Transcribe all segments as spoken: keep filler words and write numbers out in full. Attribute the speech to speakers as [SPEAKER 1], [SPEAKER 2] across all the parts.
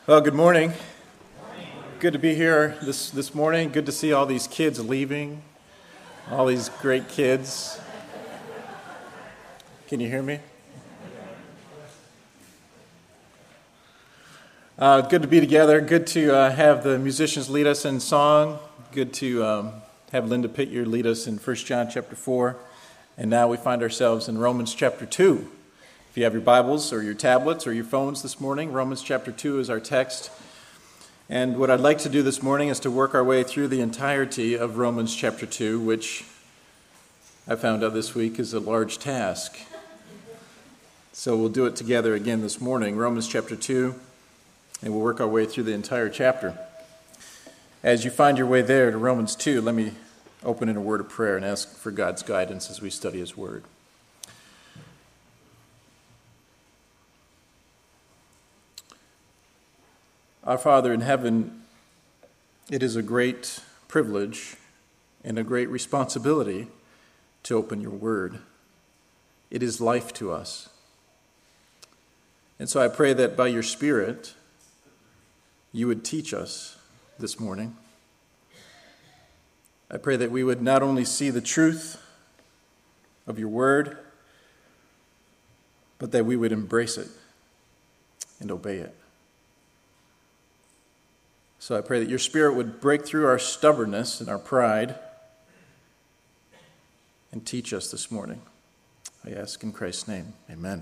[SPEAKER 1] Well, good morning. Good to be here this, this morning. Good to see all these kids leaving, all these great kids. Can you hear me? Uh, good to be together. Good to uh, have the musicians lead us in song. Good to um, have Linda Pityer lead us in First John chapter four. And now we find ourselves in Romans chapter two. If you have your Bibles or your tablets or your phones this morning, Romans chapter two is our text. And what I'd like to do this morning is to work our way through the entirety of Romans chapter two, which I found out this week is a large task. So we'll do it together again this morning, Romans chapter two, and we'll work our way through the entire chapter. As you find your way there to Romans two, let me open in a word of prayer and ask for God's guidance as we study His Word. Our Father in heaven, it is a great privilege and a great responsibility to open your word. It is life to us. And so I pray that by your Spirit, you would teach us this morning. I pray that we would not only see the truth of your word, but that we would embrace it and obey it. So I pray that your Spirit would break through our stubbornness and our pride and teach us this morning. I ask in Christ's name, amen.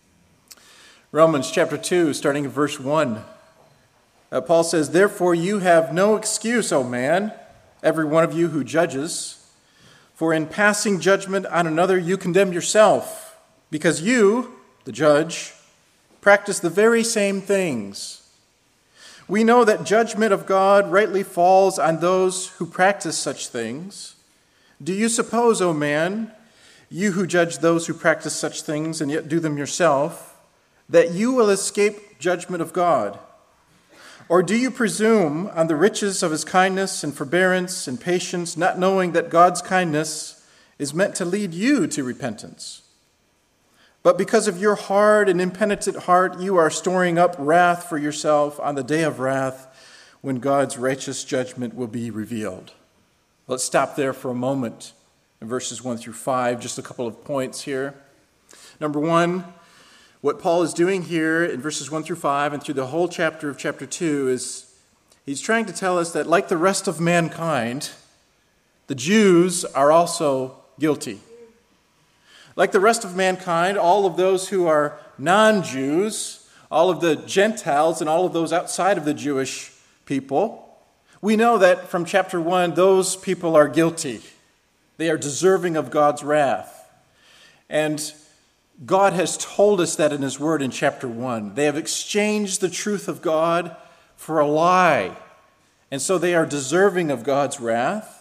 [SPEAKER 1] Romans chapter two, starting in verse one. Uh, Paul says, "Therefore you have no excuse, O man, every one of you who judges. For in passing judgment on another you condemn yourself, because you, the judge, practice the very same things. We know that judgment of God rightly falls on those who practice such things. Do you suppose, O man, you who judge those who practice such things and yet do them yourself, that you will escape judgment of God? Or do you presume on the riches of his kindness and forbearance and patience, not knowing that God's kindness is meant to lead you to repentance? But because of your hard and impenitent heart, you are storing up wrath for yourself on the day of wrath when God's righteous judgment will be revealed." Let's stop there for a moment in verses one through five, just a couple of points here. Number one, what Paul is doing here in verses one through five and through the whole chapter of chapter two is he's trying to tell us that like the rest of mankind, the Jews are also guilty. Like the rest of mankind, all of those who are non-Jews, all of the Gentiles and all of those outside of the Jewish people, we know that from chapter one, those people are guilty. They are deserving of God's wrath. And God has told us that in His Word in chapter one. They have exchanged the truth of God for a lie. And so they are deserving of God's wrath.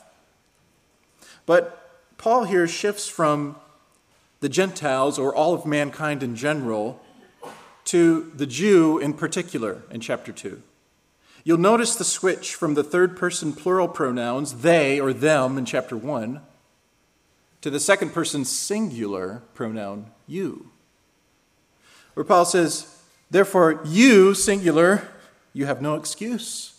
[SPEAKER 1] But Paul here shifts from the Gentiles, or all of mankind in general, to the Jew in particular in chapter two. You'll notice the switch from the third person plural pronouns, they or them in chapter one, to the second person singular pronoun, you. Where Paul says, "Therefore you, singular, you have no excuse,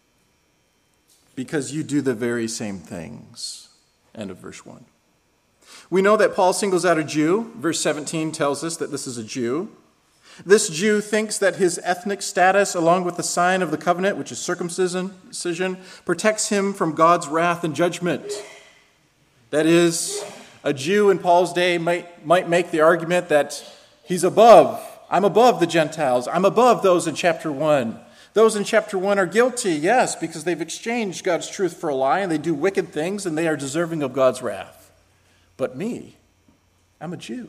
[SPEAKER 1] because you do the very same things." End of verse one. We know that Paul singles out a Jew. Verse seventeen tells us that this is a Jew. This Jew thinks that his ethnic status, along with the sign of the covenant, which is circumcision, protects him from God's wrath and judgment. That is, a Jew in Paul's day might, might make the argument that he's above. I'm above the Gentiles. I'm above those in chapter one. Those in chapter one are guilty, yes, because they've exchanged God's truth for a lie, and they do wicked things, and they are deserving of God's wrath. But me, I'm a Jew.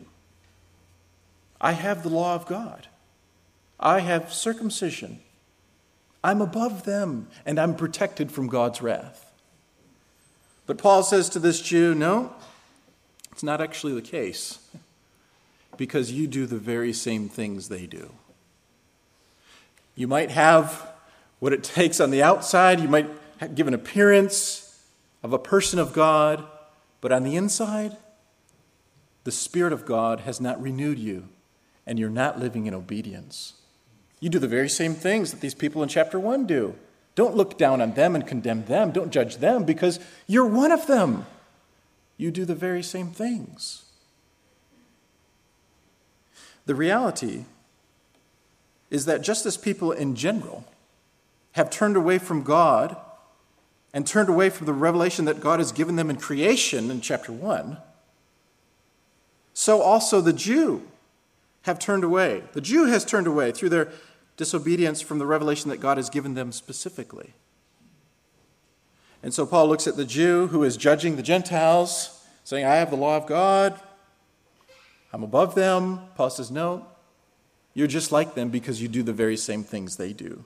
[SPEAKER 1] I have the law of God. I have circumcision. I'm above them, and I'm protected from God's wrath. But Paul says to this Jew, no, it's not actually the case, because you do the very same things they do. You might have what it takes on the outside. You might give an appearance of a person of God, but on the inside, the Spirit of God has not renewed you, and you're not living in obedience. You do the very same things that these people in chapter one do. Don't look down on them and condemn them. Don't judge them because you're one of them. You do the very same things. The reality is that just as people in general have turned away from God and turned away from the revelation that God has given them in creation in chapter one, so also the Jew have turned away. The Jew has turned away through their disobedience from the revelation that God has given them specifically. And so Paul looks at the Jew who is judging the Gentiles, saying, I have the law of God. I'm above them. Paul says, no, you're just like them because you do the very same things they do.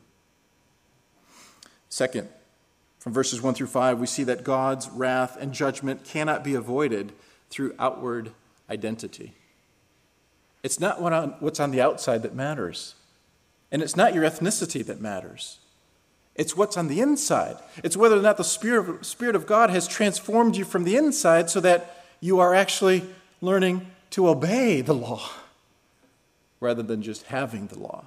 [SPEAKER 1] Second, from verses one through five, we see that God's wrath and judgment cannot be avoided through outward identity. It's not what on, what's on the outside that matters. And it's not your ethnicity that matters. It's what's on the inside. It's whether or not the Spirit of, Spirit of God has transformed you from the inside so that you are actually learning to obey the law rather than just having the law.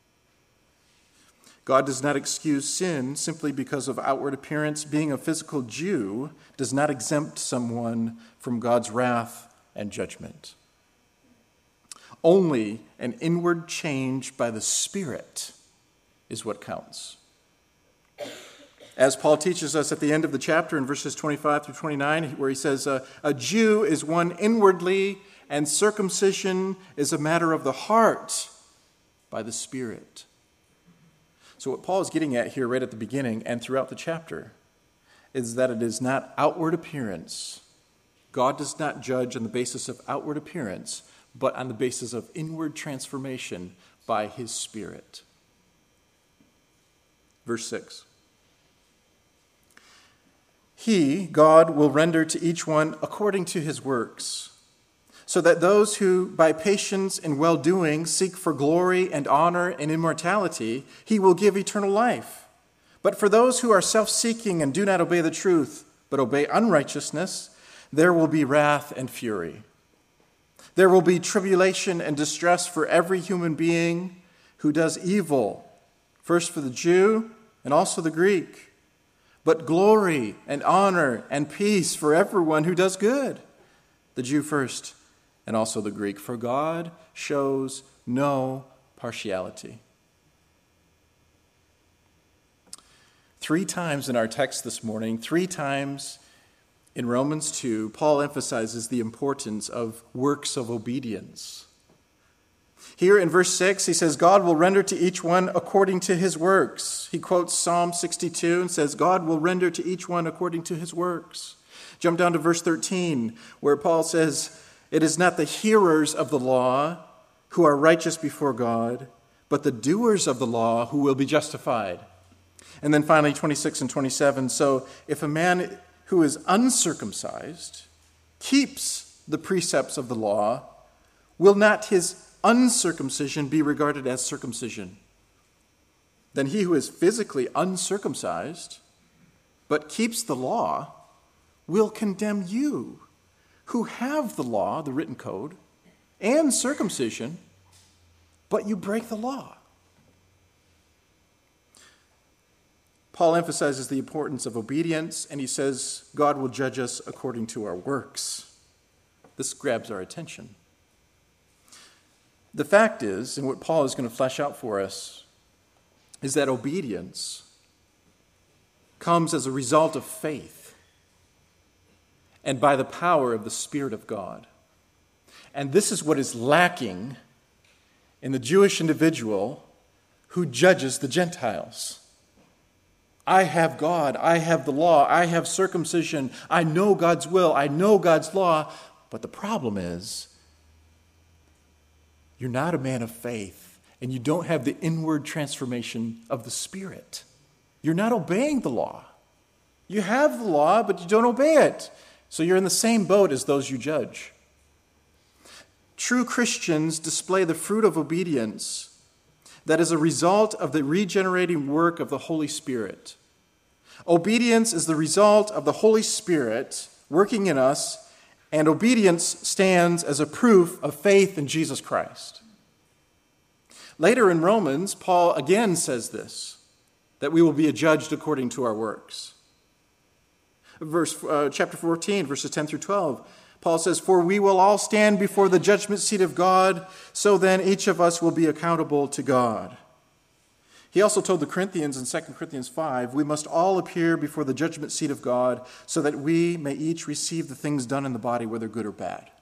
[SPEAKER 1] God does not excuse sin simply because of outward appearance. Being a physical Jew does not exempt someone from God's wrath and judgment. Only an inward change by the Spirit is what counts. As Paul teaches us at the end of the chapter in verses twenty-five through twenty-nine, where he says, uh, a Jew is one inwardly, and circumcision is a matter of the heart by the Spirit. So what Paul is getting at here right at the beginning and throughout the chapter is that it is not outward appearance. God does not judge on the basis of outward appearance, but on the basis of inward transformation by his Spirit. Verse six. He, God, will render to each one according to his works, so that those who, by patience and well-doing, seek for glory and honor and immortality, he will give eternal life. But for those who are self-seeking and do not obey the truth, but obey unrighteousness, there will be wrath and fury. There will be tribulation and distress for every human being who does evil, first for the Jew and also the Greek, but glory and honor and peace for everyone who does good, the Jew first and also the Greek, for God shows no partiality. Three times in our text this morning, three times in Romans two, Paul emphasizes the importance of works of obedience. Here in verse six, he says, God will render to each one according to his works. He quotes Psalm sixty-two and says, God will render to each one according to his works. Jump down to verse thirteen, where Paul says, it is not the hearers of the law who are righteous before God, but the doers of the law who will be justified. And then finally, twenty-six and twenty-seven, so if a man who is uncircumcised keeps the precepts of the law, will not his uncircumcision be regarded as circumcision? Then he who is physically uncircumcised but keeps the law will condemn you, who have the law, the written code, and circumcision, but you break the law. Paul emphasizes the importance of obedience, and he says God will judge us according to our works. This grabs our attention. The fact is, and what Paul is going to flesh out for us, is that obedience comes as a result of faith and by the power of the Spirit of God. And this is what is lacking in the Jewish individual who judges the Gentiles. I have God, I have the law, I have circumcision, I know God's will, I know God's law, but the problem is you're not a man of faith and you don't have the inward transformation of the Spirit. You're not obeying the law. You have the law, but you don't obey it. So you're in the same boat as those you judge. True Christians display the fruit of obedience that is a result of the regenerating work of the Holy Spirit. Obedience is the result of the Holy Spirit working in us, and obedience stands as a proof of faith in Jesus Christ. Later in Romans, Paul again says this, that we will be judged according to our works. Verse, uh, chapter fourteen, verses ten through twelve, Paul says, "For we will all stand before the judgment seat of God, so then each of us will be accountable to God." He also told the Corinthians in Second Corinthians five, "We must all appear before the judgment seat of God, so that we may each receive the things done in the body, whether good or bad."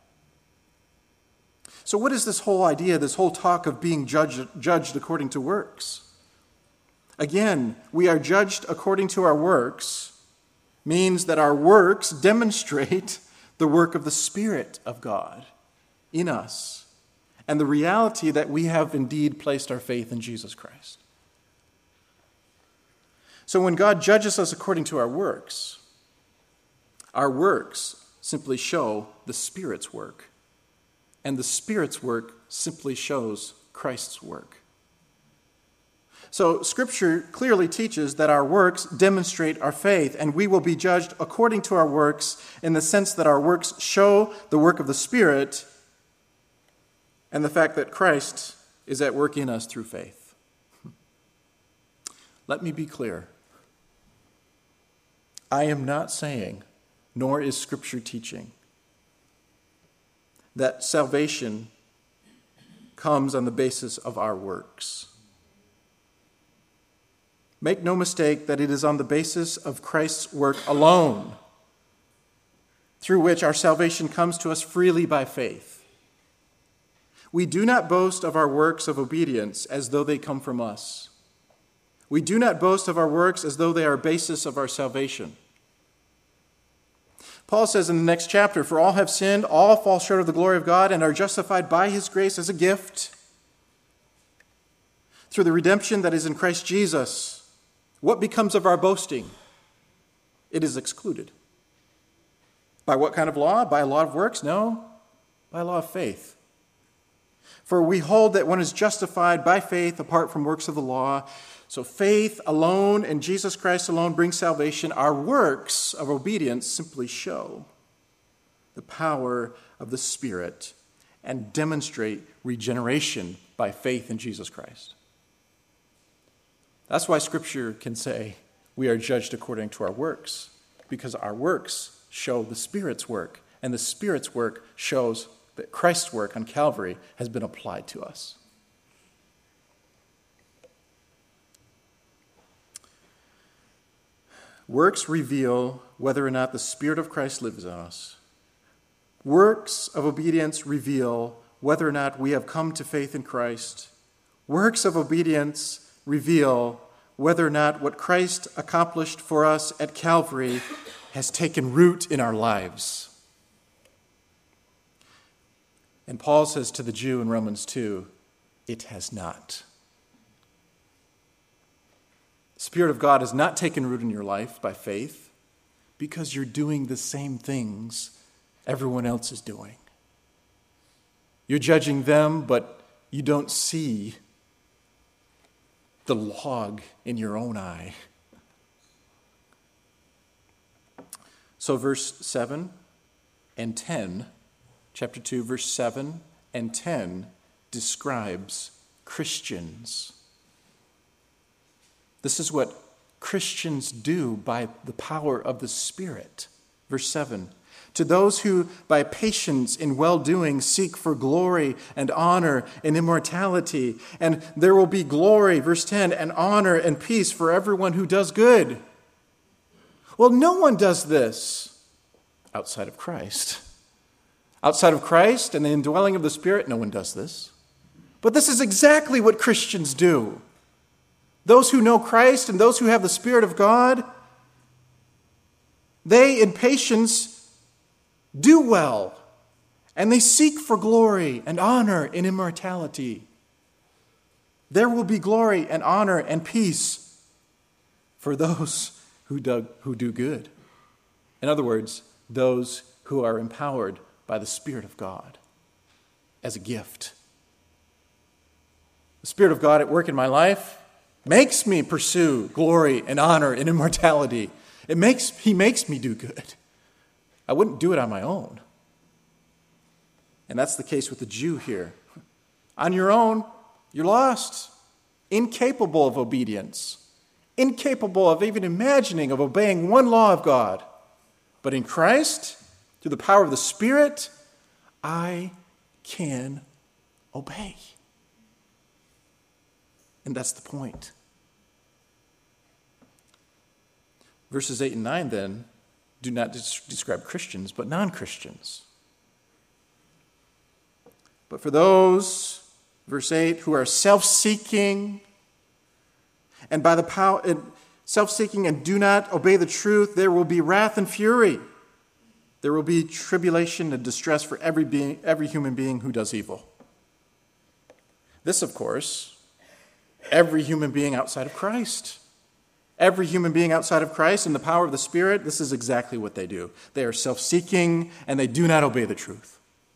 [SPEAKER 1] So what is this whole idea, this whole talk of being judged, judged according to works? Again, we are judged according to our works means that our works demonstrate the work of the Spirit of God in us and the reality that we have indeed placed our faith in Jesus Christ. So when God judges us according to our works, our works simply show the Spirit's work. And the Spirit's work simply shows Christ's work. So Scripture clearly teaches that our works demonstrate our faith, and we will be judged according to our works in the sense that our works show the work of the Spirit and the fact that Christ is at work in us through faith. Let me be clear. I am not saying, nor is Scripture teaching, that salvation comes on the basis of our works. Make no mistake that it is on the basis of Christ's work alone, through which our salvation comes to us freely by faith. We do not boast of our works of obedience as though they come from us. We do not boast of our works as though they are a basis of our salvation. Paul says in the next chapter, "For all have sinned, all fall short of the glory of God, and are justified by his grace as a gift through the redemption that is in Christ Jesus." What becomes of our boasting? It is excluded. By what kind of law? By a law of works? No, by a law of faith. For we hold that one is justified by faith apart from works of the law. So faith alone and Jesus Christ alone brings salvation. Our works of obedience simply show the power of the Spirit and demonstrate regeneration by faith in Jesus Christ. That's why Scripture can say we are judged according to our works, because our works show the Spirit's work, and the Spirit's work shows that Christ's work on Calvary has been applied to us. Works reveal whether or not the Spirit of Christ lives in us. Works of obedience reveal whether or not we have come to faith in Christ. Works of obedience reveal whether or not what Christ accomplished for us at Calvary has taken root in our lives. And Paul says to the Jew in Romans two, it has not. The Spirit of God has not taken root in your life by faith because you're doing the same things everyone else is doing. You're judging them, but you don't see the log in your own eye. So verse seven and ten, chapter two, verse seven and ten describes Christians. This is what Christians do by the power of the Spirit. Verse seven, to those who by patience in well-doing seek for glory and honor and immortality. And there will be glory, verse ten, and honor and peace for everyone who does good. Well, no one does this outside of Christ. Outside of Christ and the indwelling of the Spirit, no one does this. But this is exactly what Christians do. Those who know Christ and those who have the Spirit of God, they in patience do well, and they seek for glory and honor and immortality. There will be glory and honor and peace for those who do, who do good. In other words, those who are empowered by the Spirit of God as a gift. The Spirit of God at work in my life makes me pursue glory and honor and immortality. It makes, he makes me do good. I wouldn't do it on my own. And that's the case with the Jew here. On your own, You're lost, incapable of obedience, incapable of even imagining of obeying one law of God. But in Christ, through the power of the Spirit, I can obey. And that's the point. Verses eight and nine then do not describe Christians, but non-Christians. But for those, verse eight, who are self-seeking, and by the power, self-seeking and do not obey the truth, there will be wrath and fury. There will be tribulation and distress for every being, every human being who does evil. This, of course, every human being outside of Christ. Every human being outside of Christ and the power of the Spirit, this is exactly what they do. They are self-seeking and they do not obey the truth.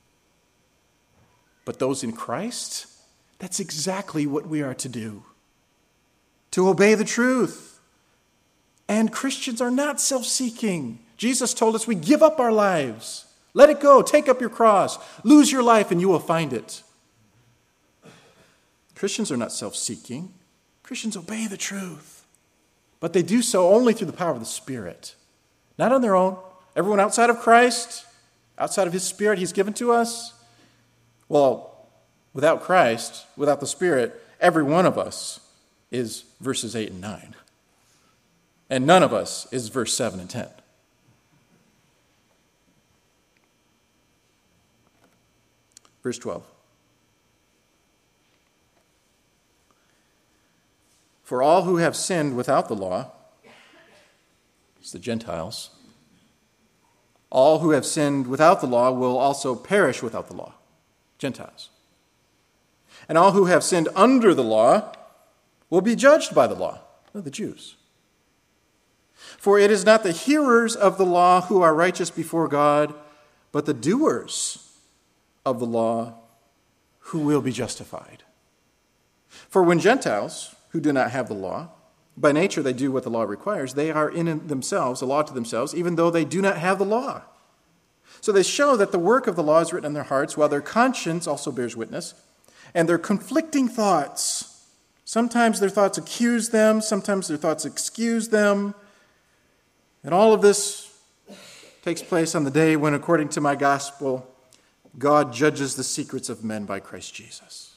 [SPEAKER 1] But those in Christ, that's exactly what we are to do. To obey the truth. And Christians are not self-seeking. Jesus told us we give up our lives. Let it go. Take up your cross. Lose your life and you will find it. Christians are not self-seeking. Christians obey the truth. But they do so only through the power of the Spirit. Not on their own. Everyone outside of Christ, outside of His Spirit He's given to us, well, without Christ, without the Spirit, every one of us is verses eight and nine. And none of us is verse seven and ten. Verse twelve. For all who have sinned without the law, it's the Gentiles, all who have sinned without the law will also perish without the law. Gentiles. And all who have sinned under the law will be judged by the law, the Jews. For it is not the hearers of the law who are righteous before God, but the doers of the law who will be justified. For when Gentiles, who do not have the law, by nature they do what the law requires, they are in themselves a law to themselves, even though they do not have the law. So they show that the work of the law is written in their hearts, while their conscience also bears witness, and their conflicting thoughts. Sometimes their thoughts accuse them, sometimes their thoughts excuse them. And all of this takes place on the day when, according to my gospel, God judges the secrets of men by Christ Jesus.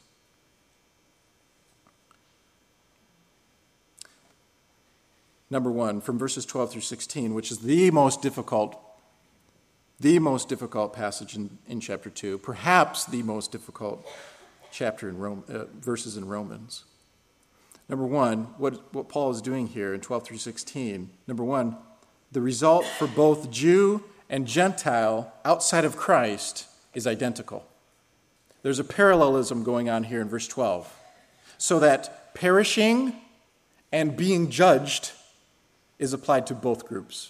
[SPEAKER 1] Number one, from verses twelve through sixteen, which is the most difficult The most difficult passage in, in chapter two, perhaps the most difficult chapter in Rome, uh, verses in Romans. Number one, what, what Paul is doing here in twelve through sixteen, number one, the result for both Jew and Gentile outside of Christ is identical. There's a parallelism going on here in verse twelve, so that perishing and being judged is applied to both groups.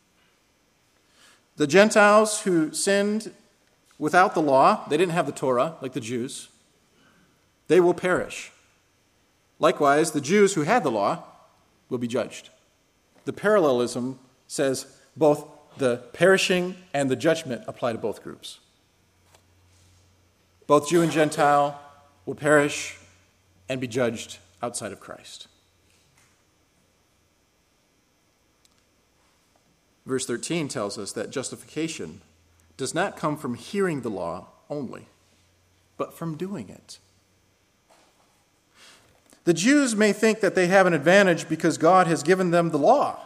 [SPEAKER 1] The Gentiles who sinned without the law, they didn't have the Torah like the Jews, they will perish. Likewise, the Jews who had the law will be judged. The parallelism says both the perishing and the judgment apply to both groups. Both Jew and Gentile will perish and be judged outside of Christ. Verse thirteen tells us that justification does not come from hearing the law only, but from doing it. The Jews may think that they have an advantage because God has given them the law.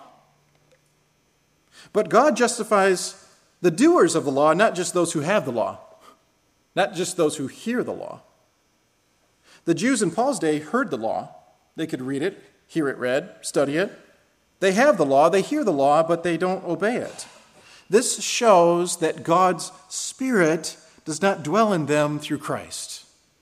[SPEAKER 1] But God justifies the doers of the law, not just those who have the law, not just those who hear the law. The Jews in Paul's day heard the law. They could read it, hear it read, study it. They have the law, they hear the law, but they don't obey it. This shows that God's Spirit does not dwell in them through Christ.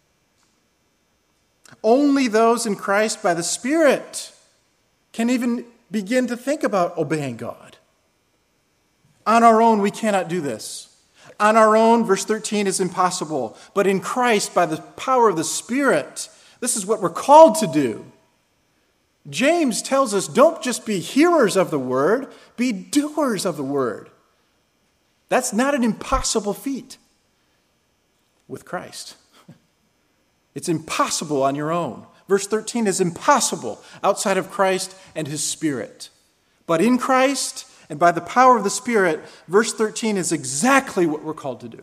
[SPEAKER 1] Only those in Christ by the Spirit can even begin to think about obeying God. On our own, we cannot do this. On our own, verse thirteen is impossible. But in Christ, by the power of the Spirit, this is what we're called to do. James tells us, don't just be hearers of the word, be doers of the word. That's not an impossible feat with Christ. It's impossible on your own. Verse thirteen is impossible outside of Christ and his Spirit. But in Christ and by the power of the Spirit, verse thirteen is exactly what we're called to do.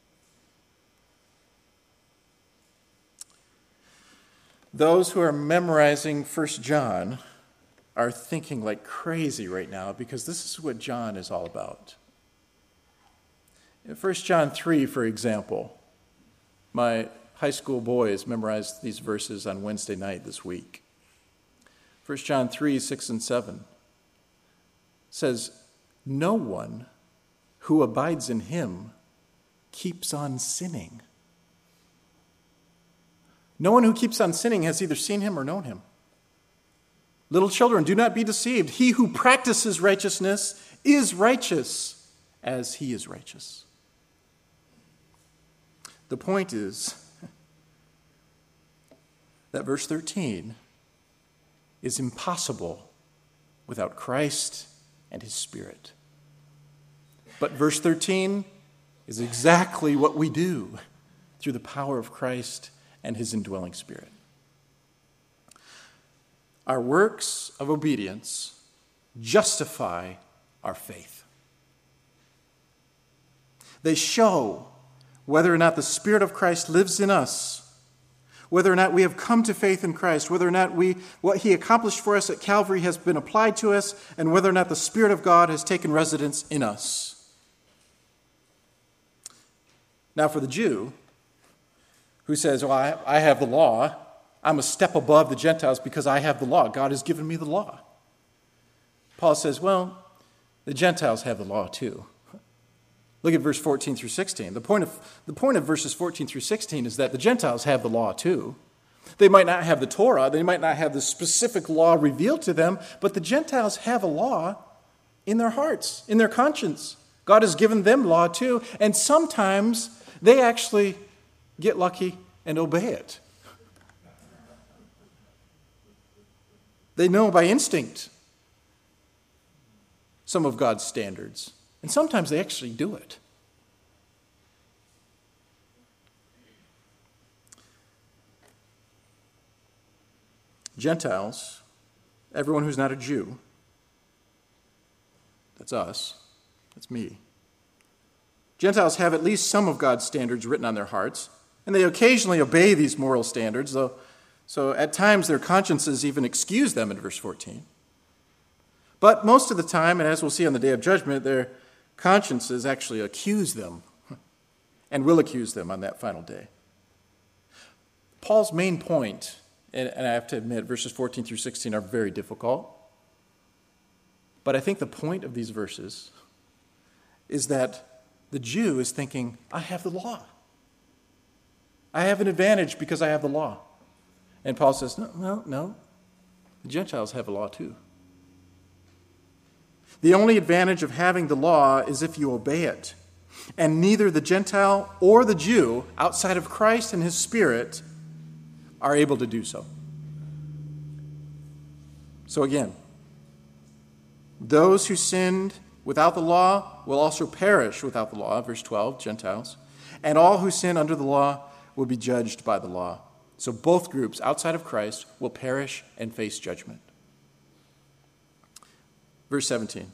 [SPEAKER 1] Those who are memorizing First John are thinking like crazy right now because this is what John is all about. In First John three, for example, my high school boys memorized these verses on Wednesday night this week. First John three, six and seven says, "No one who abides in him keeps on sinning." No one who keeps on sinning has either seen him or known him. Little children, do not be deceived. He who practices righteousness is righteous as he is righteous. The point is that verse thirteen is impossible without Christ and his Spirit. But verse thirteen is exactly what we do through the power of Christ and his indwelling Spirit. Our works of obedience justify our faith. They show whether or not the Spirit of Christ lives in us, whether or not we have come to faith in Christ, whether or not we what he accomplished for us at Calvary has been applied to us, and whether or not the Spirit of God has taken residence in us. Now for the Jew, who says, well, I, I have the law. I'm a step above the Gentiles because I have the law. God has given me the law. Paul says, well, the Gentiles have the law too. Look at verse fourteen through sixteen. The point of, the point of verses fourteen through sixteen is that the Gentiles have the law too. They might not have the Torah. They might not have the specific law revealed to them, but the Gentiles have a law in their hearts, in their conscience. God has given them law too, and sometimes they actually get lucky and obey it. They know by instinct some of God's standards, and sometimes they actually do it. Gentiles, everyone who's not a Jew, that's us, that's me. Gentiles have at least some of God's standards written on their hearts, and they occasionally obey these moral standards, though, so at times their consciences even excuse them in verse fourteen. But most of the time, and as we'll see on the day of judgment, their consciences actually accuse them and will accuse them on that final day. Paul's main point, and I have to admit, verses fourteen through sixteen are very difficult, but I think the point of these verses is that the Jew is thinking, I have the law. I have an advantage because I have the law. And Paul says, no, no, no. The Gentiles have a law too. The only advantage of having the law is if you obey it. And neither the Gentile or the Jew, outside of Christ and his Spirit, are able to do so. So again, those who sinned without the law will also perish without the law, verse twelve, Gentiles. And all who sin under the law will be judged by the law. So both groups outside of Christ will perish and face judgment. Verse seventeen.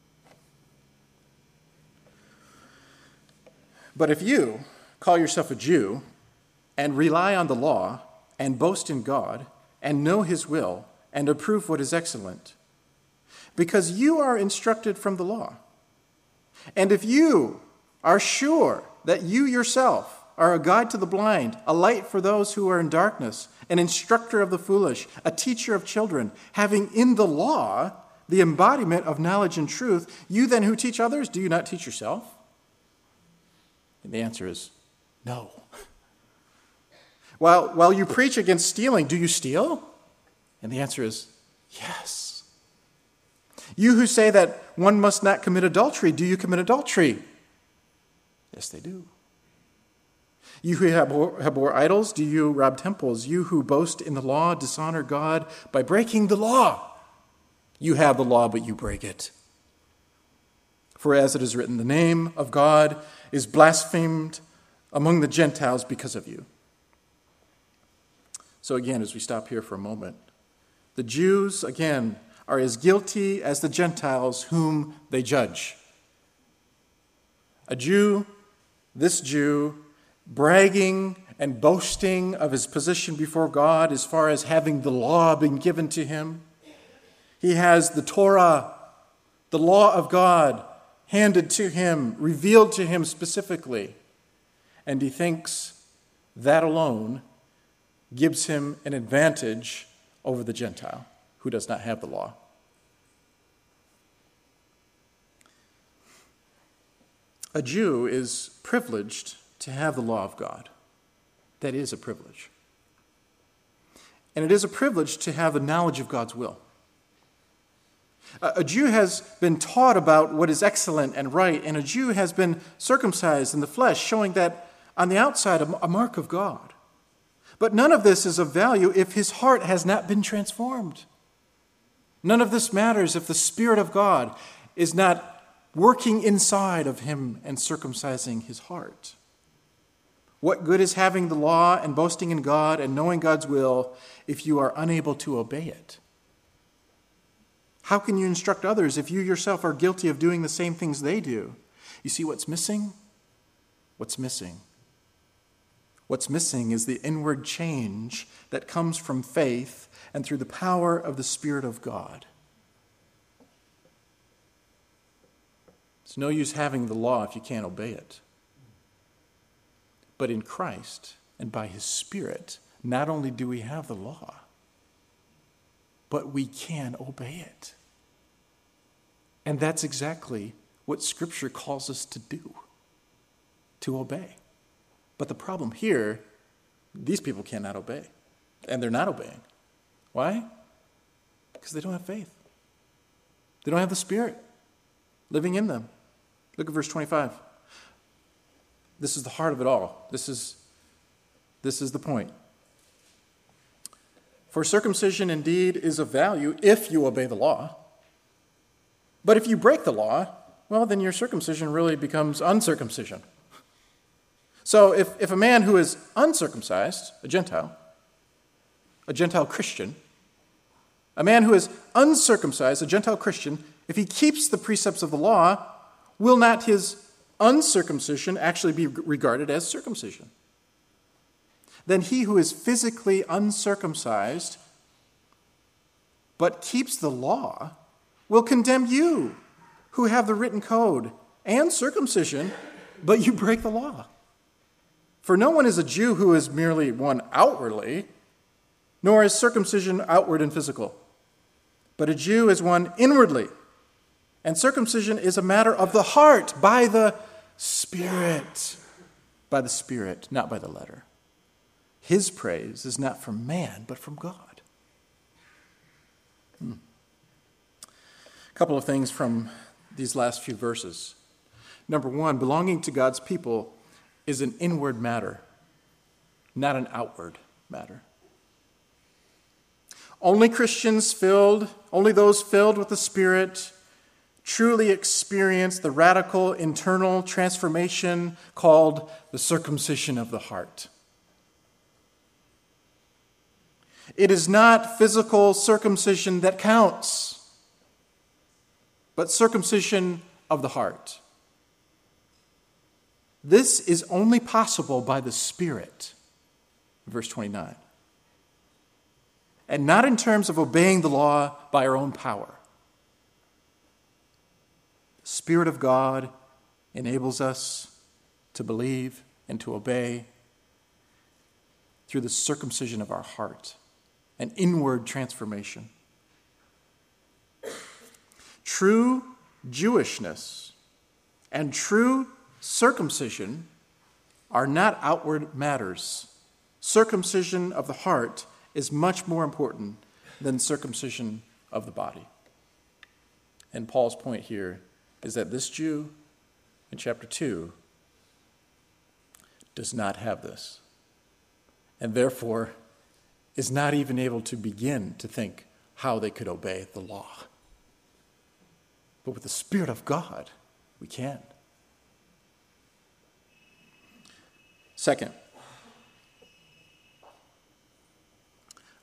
[SPEAKER 1] But if you call yourself a Jew and rely on the law and boast in God and know his will and approve what is excellent, because you are instructed from the law, and if you are sure that you yourself are a guide to the blind, a light for those who are in darkness, an instructor of the foolish, a teacher of children, having in the law the embodiment of knowledge and truth, you then who teach others, do you not teach yourself? And the answer is no. While, while you preach against stealing, do you steal? And the answer is yes. You who say that one must not commit adultery, do you commit adultery? Yes, they do. You who abhor, abhor idols, do you rob temples? You who boast in the law, dishonor God by breaking the law. You have the law, but you break it. For as it is written, the name of God is blasphemed among the Gentiles because of you. So again, as we stop here for a moment, the Jews, again, are as guilty as the Gentiles whom they judge. A Jew, this Jew, bragging and boasting of his position before God as far as having the law been given to him. He has the Torah, the law of God, handed to him, revealed to him specifically. And he thinks that alone gives him an advantage over the Gentile who does not have the law. A Jew is privileged to have the law of God. That is a privilege. And it is a privilege to have the knowledge of God's will. A Jew has been taught about what is excellent and right, and a Jew has been circumcised in the flesh, showing that on the outside a mark of God. But none of this is of value if his heart has not been transformed. None of this matters if the Spirit of God is not working inside of him and circumcising his heart. What good is having the law and boasting in God and knowing God's will if you are unable to obey it? How can you instruct others if you yourself are guilty of doing the same things they do? You see what's missing? What's missing? What's missing is the inward change that comes from faith and through the power of the Spirit of God. It's no use having the law if you can't obey it. But in Christ and by his Spirit, not only do we have the law, but we can obey it. And that's exactly what Scripture calls us to do, to obey. But the problem here, these people cannot obey, and they're not obeying. Why? Because they don't have faith. They don't have the Spirit living in them. Look at verse twenty-five. This is the heart of it all. This is, this is the point. For circumcision indeed is of value if you obey the law. But if you break the law, well, then your circumcision really becomes uncircumcision. So if, if a man who is uncircumcised, a Gentile, a Gentile Christian, a man who is uncircumcised, a Gentile Christian, if he keeps the precepts of the law, will not his uncircumcision actually be regarded as circumcision? Then he who is physically uncircumcised but keeps the law will condemn you who have the written code and circumcision, but you break the law. For no one is a Jew who is merely one outwardly, nor is circumcision outward and physical. But a Jew is one inwardly, and circumcision is a matter of the heart, by the Spirit. By the Spirit, not by the letter. His praise is not from man, but from God. Hmm. A couple of things from these last few verses. Number one, belonging to God's people is an inward matter, not an outward matter. Only Christians filled, only those filled with the Spirit truly experience the radical internal transformation called the circumcision of the heart. It is not physical circumcision that counts, but circumcision of the heart. This is only possible by the Spirit, verse twenty-nine, and not in terms of obeying the law by our own power. The Spirit of God enables us to believe and to obey through the circumcision of our heart, an inward transformation. True Jewishness and true circumcision are not outward matters. Circumcision of the heart is much more important than circumcision of the body. And Paul's point here is that this Jew in chapter two does not have this, and therefore is not even able to begin to think how they could obey the law. But with the Spirit of God, we can. Second,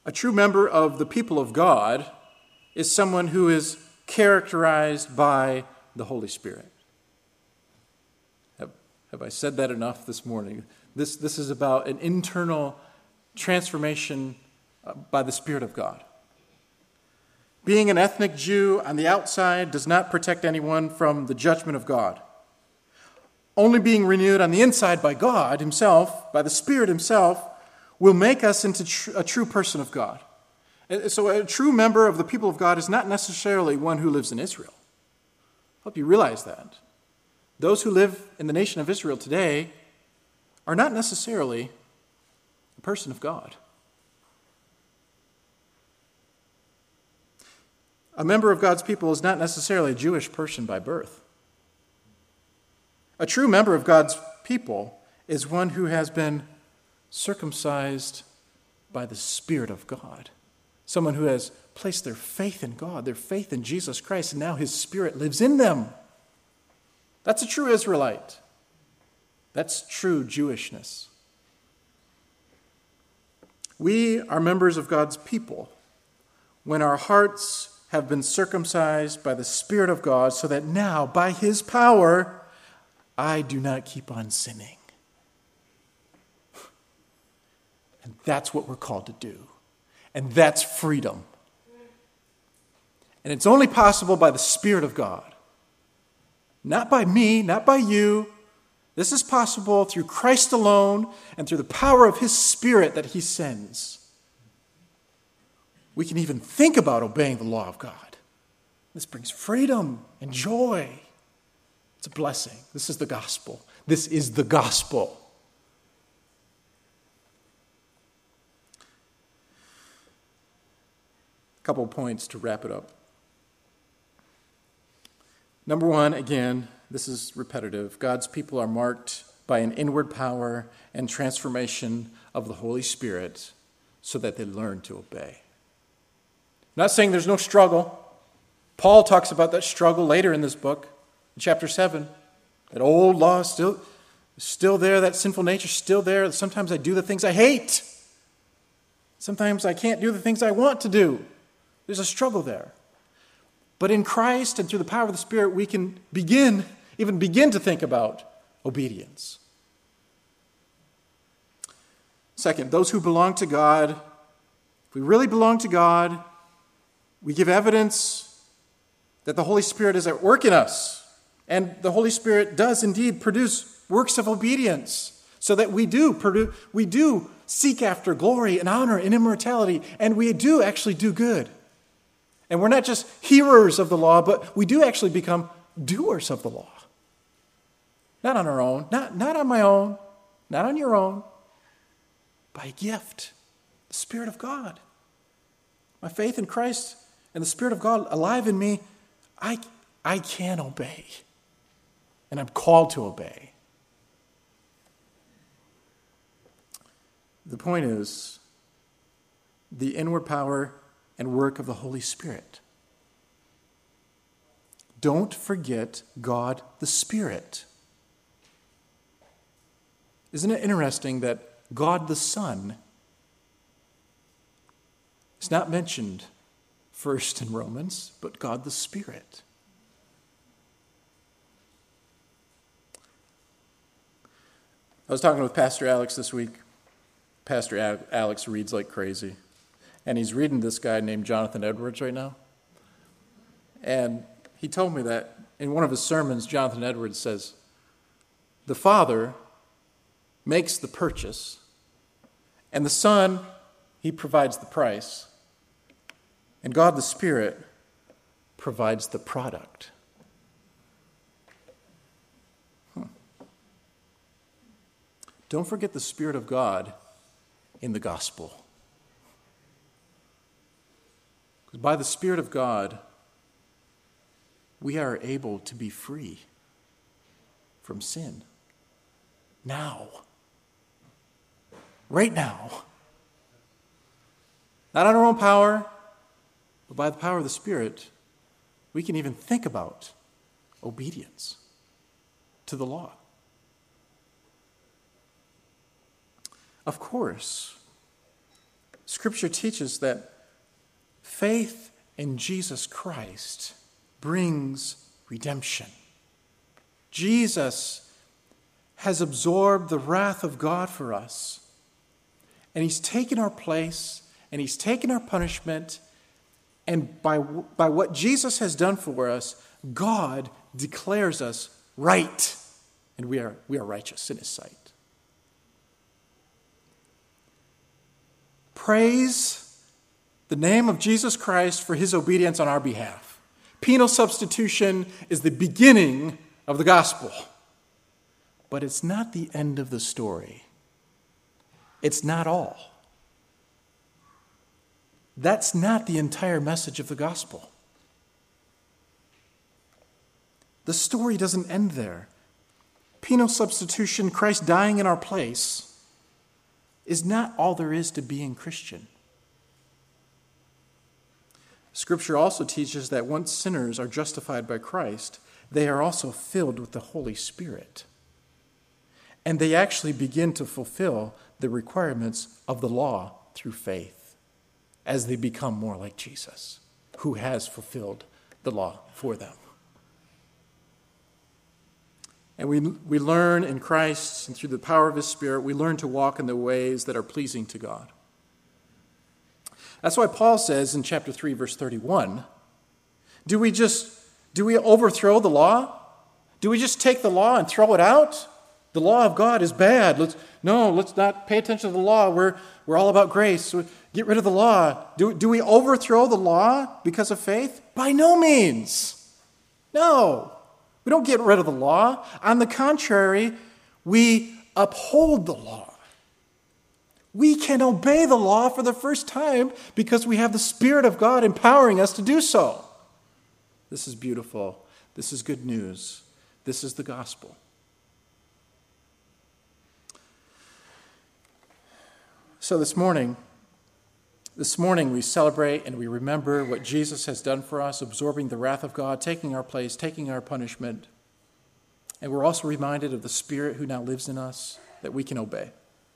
[SPEAKER 1] A true member of the people of God is someone who is characterized by the Holy Spirit. Have, have I said that enough this morning? This, this is about an internal transformation by the Spirit of God. Being an ethnic Jew on the outside does not protect anyone from the judgment of God. Only being renewed on the inside by God himself, by the Spirit himself, will make us into tr- a true person of God. And so a true member of the people of God is not necessarily one who lives in Israel. I hope you realize that. Those who live in the nation of Israel today are not necessarily a person of God. A member of God's people is not necessarily a Jewish person by birth. A true member of God's people is one who has been circumcised by the Spirit of God. Someone who has placed their faith in God, their faith in Jesus Christ, and now his Spirit lives in them. That's a true Israelite. That's true Jewishness. We are members of God's people when our hearts have been circumcised by the Spirit of God, so that now, by his power, I do not keep on sinning. And that's what we're called to do. And that's freedom. And it's only possible by the Spirit of God. Not by me, not by you. This is possible through Christ alone and through the power of his Spirit that he sends. We can even think about obeying the law of God. This brings freedom and joy. It's a blessing. This is the gospel. This is the gospel. A couple of points to wrap it up. Number one, again, this is repetitive. God's people are marked by an inward power and transformation of the Holy Spirit so that they learn to obey. I'm not saying there's no struggle. Paul talks about that struggle later in this book, in chapter seven. That old law is still, still there, that sinful nature is still there. Sometimes I do the things I hate. Sometimes I can't do the things I want to do. There's a struggle there. But in Christ and through the power of the Spirit, we can begin, even begin to think about obedience. Second, those who belong to God, if we really belong to God, we give evidence that the Holy Spirit is at work in us. And the Holy Spirit does indeed produce works of obedience so that we do produce, we do seek after glory and honor and immortality, and we do actually do good. And we're not just hearers of the law, but we do actually become doers of the law. Not on our own, not, not on my own, not on your own, by a gift, the Spirit of God. My faith in Christ and the Spirit of God alive in me, I, I can obey. And I'm called to obey. The point is the inward power and work of the Holy Spirit. Don't forget God the Spirit. Isn't it interesting that God the Son is not mentioned first in Romans, but God the Spirit? I was talking with Pastor Alex this week. Pastor Alex reads like crazy. And he's reading this guy named Jonathan Edwards right now. And he told me that in one of his sermons, Jonathan Edwards says, the Father makes the purchase, and the Son, he provides the price, and God the Spirit provides the product. Hmm. Don't forget the Spirit of God in the gospel. Because by the Spirit of God, we are able to be free from sin. Now. Right now. Not on our own power, but by the power of the Spirit, we can even think about obedience to the law. Of course, Scripture teaches that faith in Jesus Christ brings redemption. Jesus has absorbed the wrath of God for us, and he's taken our place, and he's taken our punishment, and by, by what Jesus has done for us, God declares us right, and we are, we are righteous in his sight. Praise the name of Jesus Christ for his obedience on our behalf. Penal substitution is the beginning of the gospel, but it's not the end of the story. It's not all. That's not the entire message of the gospel. The story doesn't end there. Penal substitution, Christ dying in our place, is not all there is to being Christian. Scripture also teaches that once sinners are justified by Christ, they are also filled with the Holy Spirit. And they actually begin to fulfill the requirements of the law through faith as they become more like Jesus, who has fulfilled the law for them. And we, we learn in Christ and through the power of his Spirit, we learn to walk in the ways that are pleasing to God. That's why Paul says in chapter three, verse thirty-one, do we just, do we overthrow the law? Do we just take the law and throw it out? The law of God is bad. Let's, no, let's not pay attention to the law. We're, we're all about grace. So get rid of the law. Do, do we overthrow the law because of faith? By no means. No. We don't get rid of the law. On the contrary, we uphold the law. We can obey the law for the first time because we have the Spirit of God empowering us to do so. This is beautiful. This is good news. This is the gospel. So this morning, this morning we celebrate and we remember what Jesus has done for us, absorbing the wrath of God, taking our place, taking our punishment. And we're also reminded of the Spirit who now lives in us that we can obey.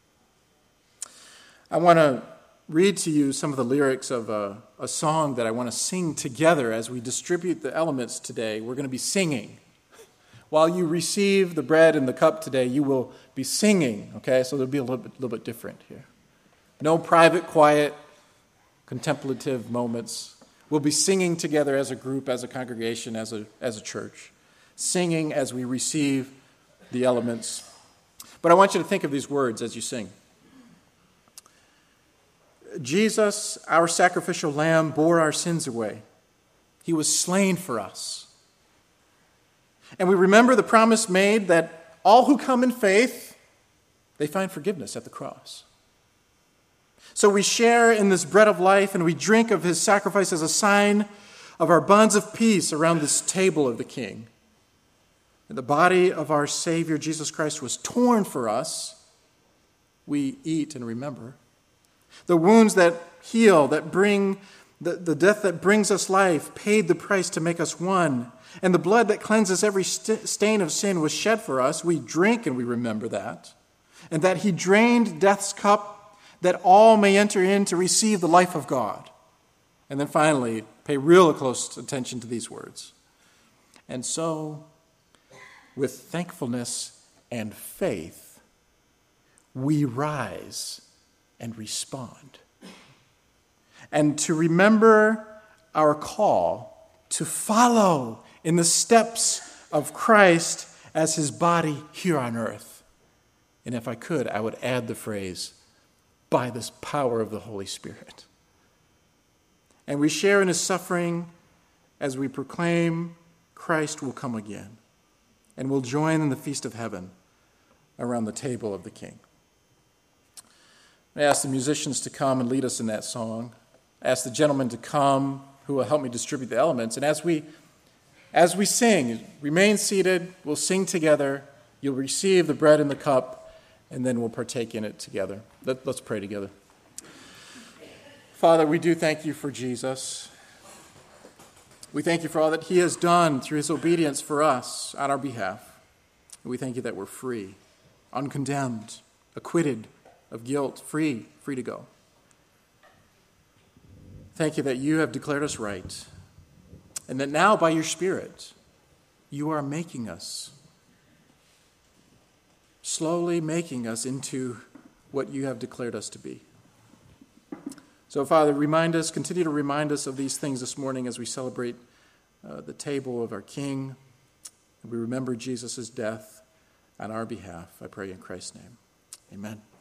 [SPEAKER 1] I want to read to you some of the lyrics of a, a song that I want to sing together as we distribute the elements today. We're going to be singing. While you receive the bread and the cup today, you will be singing, okay? So there'll be a little bit, little bit different here. No private, quiet, contemplative moments. We'll be singing together as a group, as a congregation, as a, as a church. Singing as we receive the elements. But I want you to think of these words as you sing. Jesus, our sacrificial lamb, bore our sins away. He was slain for us. And we remember the promise made that all who come in faith, they find forgiveness at the cross. So we share in this bread of life and we drink of his sacrifice as a sign of our bonds of peace around this table of the King. And the body of our Savior, Jesus Christ, was torn for us. We eat and remember. The wounds that heal, that bring, the, the death that brings us life, paid the price to make us one. And the blood that cleanses every st- stain of sin was shed for us. We drink and we remember that. And that he drained death's cup, that all may enter in to receive the life of God. And then finally, pay real close attention to these words. And so, with thankfulness and faith, we rise and respond. And to remember our call to follow in the steps of Christ as his body here on earth. And if I could, I would add the phrase, by this power of the Holy Spirit. And we share in his suffering as we proclaim Christ will come again. And we'll join in the feast of heaven around the table of the King. I ask the musicians to come and lead us in that song. I ask the gentlemen to come who will help me distribute the elements. And as we as we sing, remain seated, we'll sing together. You'll receive the bread and the cup, and then we'll partake in it together. Let, let's pray together. Father, we do thank you for Jesus. We thank you for all that he has done through his obedience for us on our behalf. And we thank you that we're free, uncondemned, acquitted of guilt, free, free to go. Thank you that you have declared us right, and that now by your Spirit, you are making us, slowly making us into what you have declared us to be. So, Father, remind us, continue to remind us of these things this morning as we celebrate uh, the table of our King, and we remember Jesus' death on our behalf. I pray in Christ's name. Amen.